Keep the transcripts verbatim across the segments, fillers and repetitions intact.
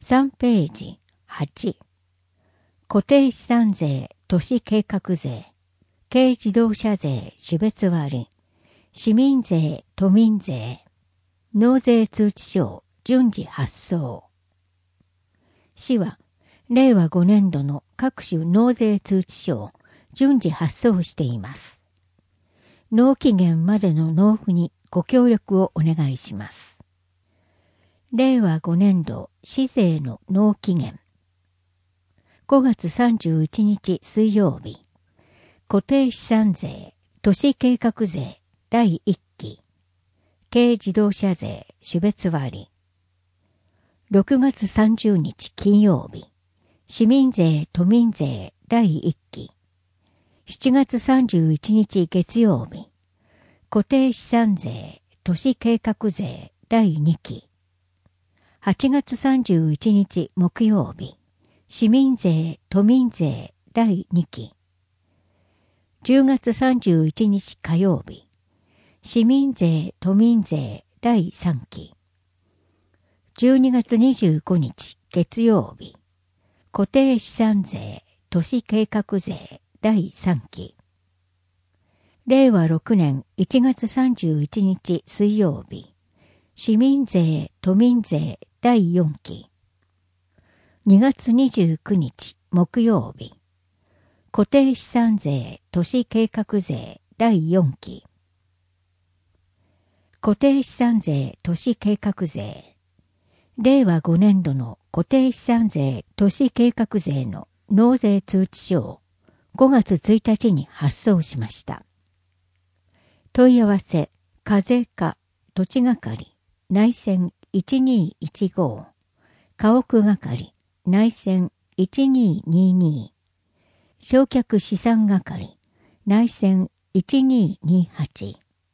さんページはち。固定資産税、都市計画税、軽自動車税種別割、市民税、都民税、納税通知書順次発送。市は、れいわごねんどの各種納税通知書を順次発送しています。納期限までの納付にご協力をお願いします。れいわごねんど市税の納期限。ごがつさんじゅういちにち水曜日。固定資産税、都市計画税だいいっき。軽自動車税種別割。ろくがつさんじゅうにち金曜日。市民税、都民税だいいっき。しちがつさんじゅういちにち月曜日。固定資産税、都市計画税だいにき。はちがつさんじゅういちにち木曜日。市民税、都民税だいにき。じゅうがつさんじゅういちにち火曜日。市民税、都民税だいさんき。じゅうにがつにじゅうごにち月曜日。固定資産税、都市計画税だいさんき。れいわろくねんいちがつさんじゅういちにち水曜日。市民税、都民税だいよんき。にがつにじゅうくにち木曜日。固定資産税、都市計画税だいよんき。固定資産税、都市計画税。れいわごねんどの固定資産税、都市計画税の納税通知書をごがつついたちに発送しました。問い合わせ、課税課、土地係、内線いちにいちご、家屋係、内線いちにーにーにー、償却資産係、内線いちにーにーはち。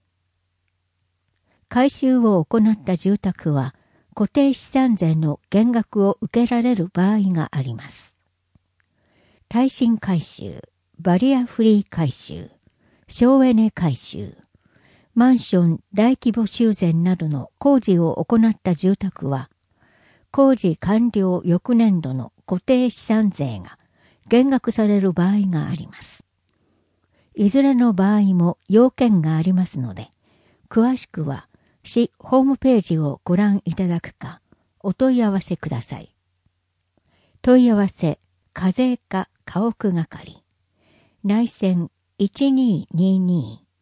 改修を行った住宅は、固定資産税の減額を受けられる場合があります。耐震改修、バリアフリー改修、省エネ改修、マンション大規模修繕などの工事を行った住宅は、工事完了翌年度の固定資産税が減額される場合があります。いずれの場合も要件がありますので、詳しくは市ホームページをご覧いただくか、お問い合わせください。問い合わせ、課税課家屋係、内線いちにーにーにー、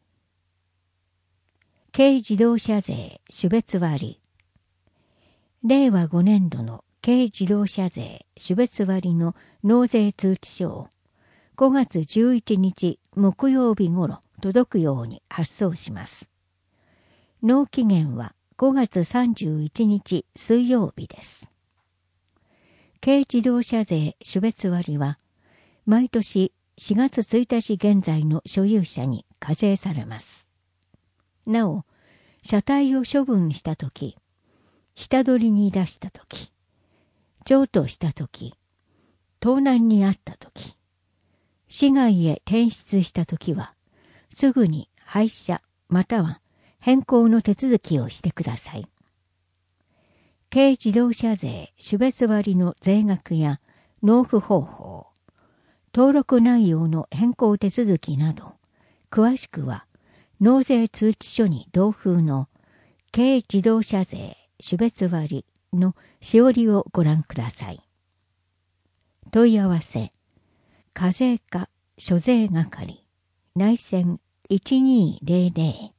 軽自動車税種別割。れいわごねんどの軽自動車税種別割の納税通知書をごがつじゅういちにち木曜日ごろ届くように発送します。納期限はごがつさんじゅういちにち水曜日です。軽自動車税種別割は毎年しがつついたち現在の所有者に課税されます。なお、車体を処分したとき、下取りに出したとき、譲渡したとき、盗難にあったとき、市外へ転出したときは、すぐに廃車または変更の手続きをしてください。軽自動車税種別割の税額や納付方法、登録内容の変更手続きなど、詳しくは納税通知書に同封の軽自動車税種別割のしおりをご覧ください。問い合わせ、課税課諸税係、内線いちにーぜろぜろ。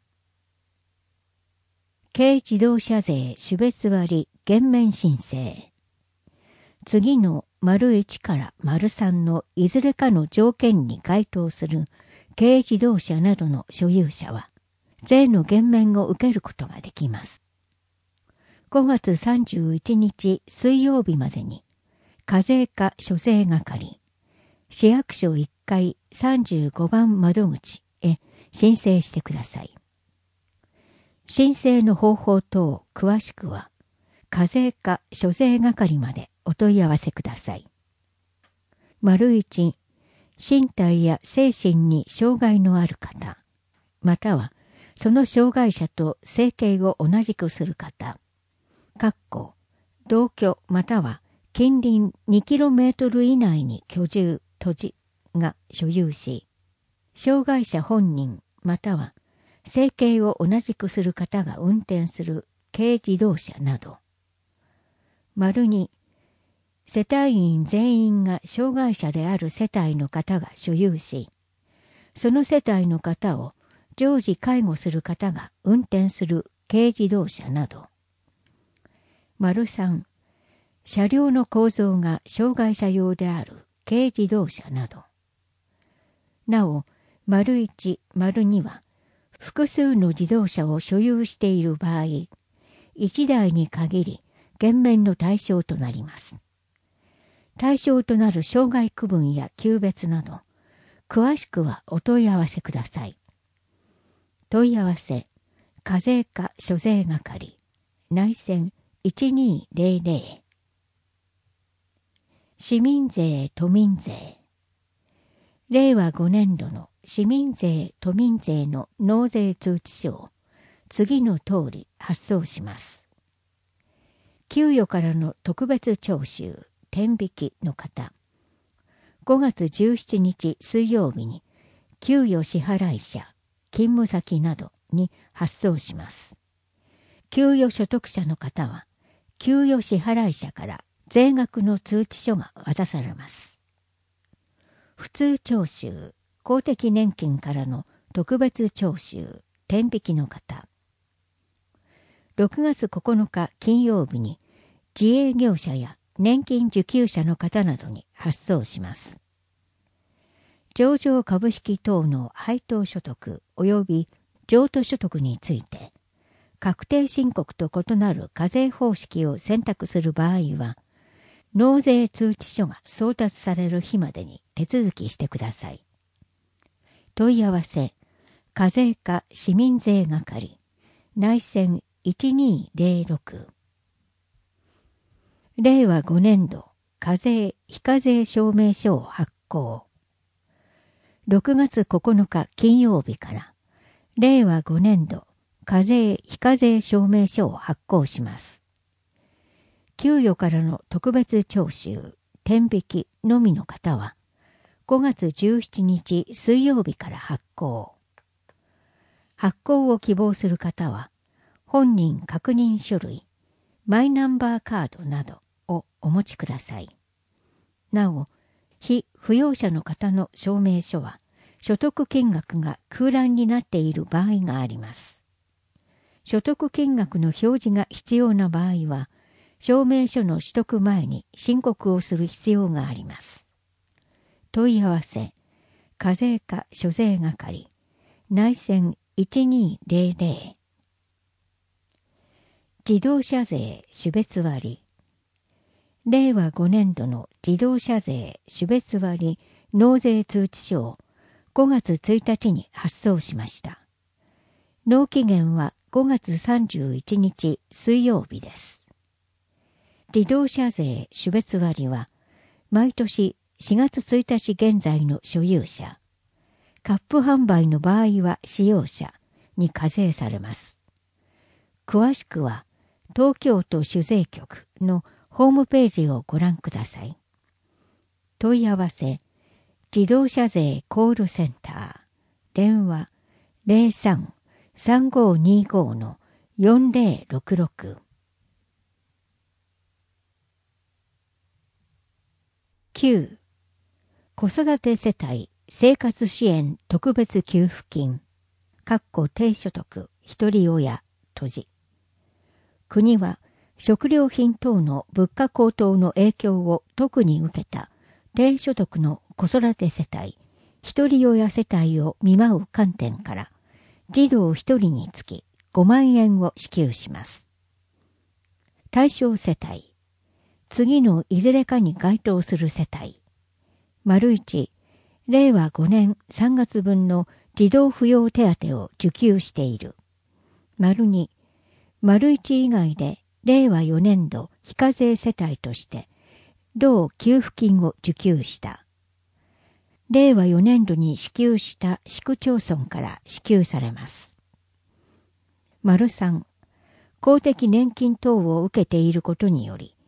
軽自動車税種別割減免申請。次の丸いちから丸さんのいずれかの条件に該当する軽自動車などの所有者は、税の減免を受けることができます。ごがつさんじゅういちにち水曜日までに、課税課諸税係、市役所いっかいさんじゅうごばん窓口へ申請してください。申請の方法等詳しくは、課税課諸税係までお問い合わせください。丸一、身体や精神に障害のある方、またはその障害者と生計を同じくする方、かっこ同居または近隣 にキロメートル 以内に居住、土地が所有し、障害者本人または生計を同じくする方が運転する軽自動車など。丸に、世帯員全員が障害者である世帯の方が所有し、その世帯の方を常時介護する方が運転する軽自動車など。丸さん、車両の構造が障害者用である軽自動車など。なお、丸いち、丸には、複数の自動車を所有している場合、いちだいに限り減免の対象となります。対象となる障害区分や級別など、詳しくはお問い合わせください。問い合わせ、課税課諸税係、内線いちにーぜろぜろ。市民税・都民税。れいわごねんどの市民税・都民税の納税通知書を次の通り発送します。給与からの特別徴収、天引きの方、ごがつじゅうしちにち水曜日に給与支払い者、勤務先などに発送します。給与所得者の方は、給与支払い者から税額の通知書が渡されます。普通徴収、公的年金からの特別徴収、天引きの方、ろくがつここのか金曜日に自営業者や年金受給者の方などに発送します。上場株式等の配当所得及び譲渡所得について、確定申告と異なる課税方式を選択する場合は、納税通知書が送達される日までに手続きしてください。問い合わせ、課税課市民税係、内線いちにーぜろろく。れいわごねんど課税非課税証明書を発行。ろくがつここのか金曜日かられいわごねんど課税非課税証明書を発行します。給与からの特別徴収、天引きのみの方はごがつじゅうしちにち水曜日から発行。発行を希望する方は本人確認書類、マイナンバーカードなどをお持ちください。なお、非扶養者の方の証明書は所得金額が空欄になっている場合があります。所得金額の表示が必要な場合は、証明書の取得前に申告をする必要があります。問い合わせ、課税課諸税係、内線いちにーぜろぜろ。自動車税種別割。れいわごねんどの自動車税種別割納税通知書をごがつついたちに発送しました。納期限はごがつさんじゅういちにち水曜日です。自動車税種別割は毎年しがつついたち現在の所有者、カップ販売の場合は使用者に課税されます。詳しくは東京都主税局のホームページをご覧ください。問い合わせ、自動車税コールセンター、電話 ゼロさん さんごーにーごー のよんぜろろくろく。きゅう. 子育て世帯生活支援特別給付金低所得一人親閉じ。国は食料品等の物価高騰の影響を特に受けた低所得の子育て世帯一人親世帯を見舞う観点から児童一人につきごまんえんを支給します。対象世帯、次のいずれかに該当する世帯、丸一、れいわごねんさんがつぶんの児童扶養手当を受給している。丸二、丸一以外でれいわよねんど非課税世帯として同給付金を受給した。れいわよねんどに支給した市区町村から支給されます。丸三、公的年金等を受けていることにより、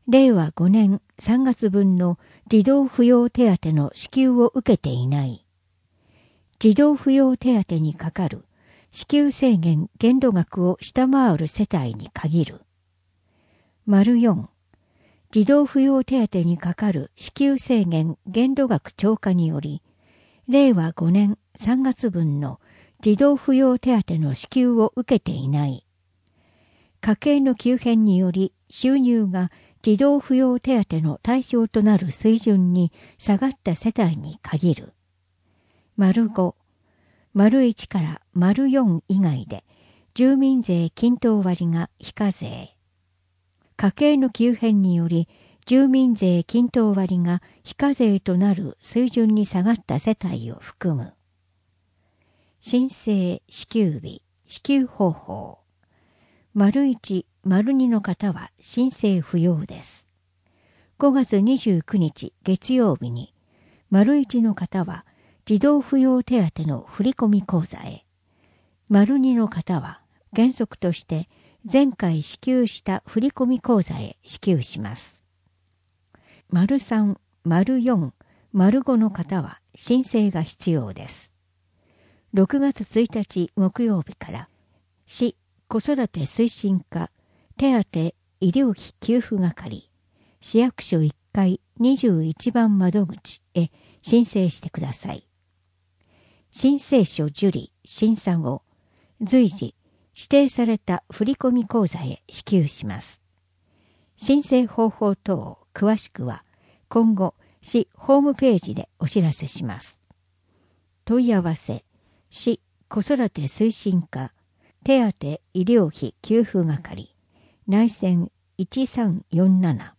れいわごねんさんがつぶんの児童扶養手当の支給を受けていない。児童扶養手当にかかる支給制限限度額を下回る世帯に限る。丸よん、児童扶養手当にかかる支給制限限度額超過により、れいわごねんさんがつぶんの児童扶養手当の支給を受けていない。家計の急変により収入が児童扶養手当の対象となる水準に下がった世帯に限る。丸ご、丸いちから丸よん以外で住民税均等割が非課税。家計の急変により住民税均等割が非課税となる水準に下がった世帯を含む。申請支給日、支給方法。丸いち、丸にの方は申請不要です。ごがつにじゅうくにち月曜日に、丸いちの方は児童扶養手当の振込口座へ、丸にの方は原則として前回支給した振込口座へ支給します。丸さん、丸よん、丸ごの方は申請が必要です。ろくがつついたち木曜日から市子育て推進課手当医療費給付係市役所いっかいにじゅういちばん窓口へ申請してください。申請書受理審査後、随時指定された振込口座へ支給します。申請方法等詳しくは今後市ホームページでお知らせします。問い合わせ市子育て推進課手当医療費給付係内線いちさんよんなな。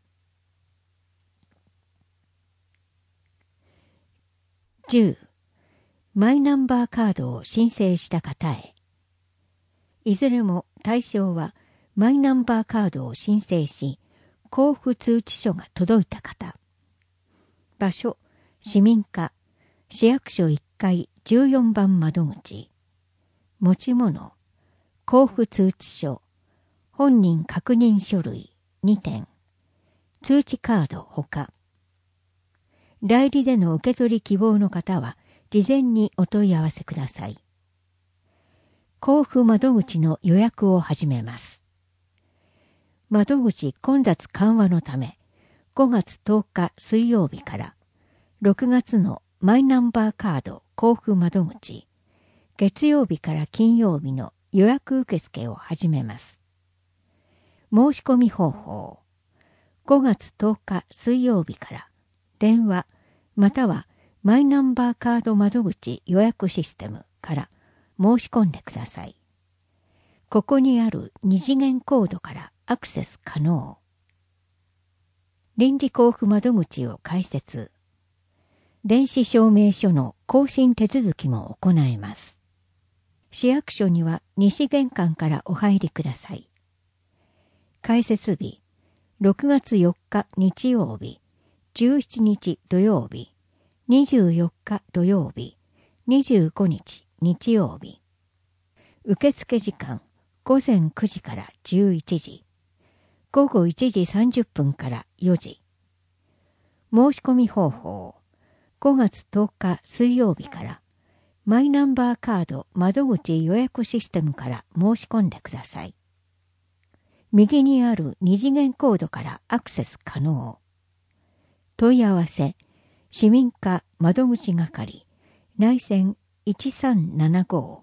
じゅう、マイナンバーカードを申請した方へ。いずれも対象はマイナンバーカードを申請し、交付通知書が届いた方。場所、市民課、市役所いっかいじゅうよんばん窓口。持ち物、交付通知書、本人確認書類にてん、通知カードほか。代理での受け取り希望の方は事前にお問い合わせください。交付窓口の予約を始めます。窓口混雑緩和のため、ごがつとおか水曜日からろくがつのマイナンバーカード交付窓口、月曜日から金曜日の予約受付を始めます。申し込み方法、ごがつとおか水曜日から電話またはマイナンバーカード窓口予約システムから申し込んでください。ここにある二次元コードからアクセス可能。臨時交付窓口を開設。電子証明書の更新手続きも行えます。市役所には西玄関からお入りください。開設日、ろくがつよっか日曜日、じゅうしちにち土曜日、にじゅうよっか土曜日、にじゅうごにち日曜日。受付時間、ごぜんくじからじゅういちじ、ごごいちじさんじゅっぷんからよじ。申し込み方法、ごがつとおか水曜日からマイナンバーカード窓口予約システムから申し込んでください。右にある二次元コードからアクセス可能。問い合わせ、市民課窓口係、内線いちさんななご。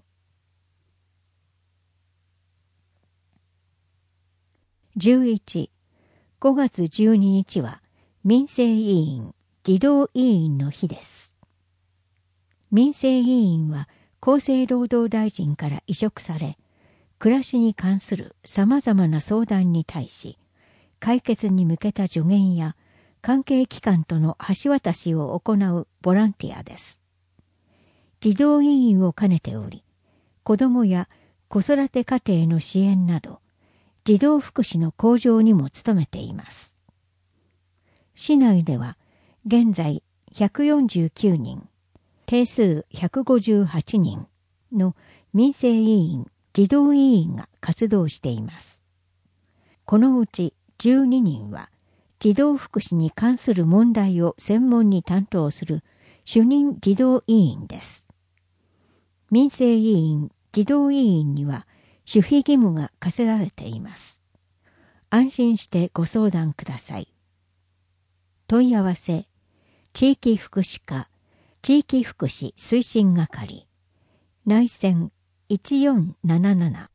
じゅういち、ごがつじゅうににちは民生委員、児童委員の日です。民生委員は厚生労働大臣から委嘱され、暮らしに関するさまざまな相談に対し、解決に向けた助言や関係機関との橋渡しを行うボランティアです。児童委員を兼ねており、子どもや子育て家庭の支援など、児童福祉の向上にも努めています。市内では現在ひゃくよんじゅうきゅうにん、定数ひゃくごじゅうはちにんの民生委員、児童委員が活動しています。このうちじゅうににんは児童福祉に関する問題を専門に担当する主任児童委員です。民生委員、児童委員には守秘義務が課せられています。安心してご相談ください。問い合わせ、地域福祉課、地域福祉推進係、内線いちよんなななな